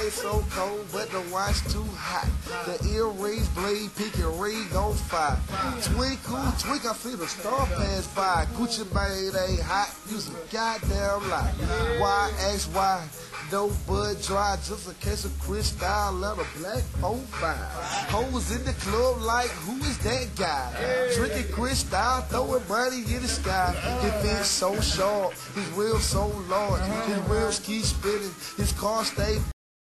chain so cold, but the watch too hot. The earrings blade, pinky ring on fire. Twinkle, twinkle, I see the star pass by. Gucci Mane ain't hot, use a goddamn lie. Why ask why? No bud dry, just a case of Cristal, let a black 45. Hoes in the club like, who is that guy? Drinking Cristal, throwing money in the sky. His feet so sharp, his wheels so large, his wheels keep spinning, his car stay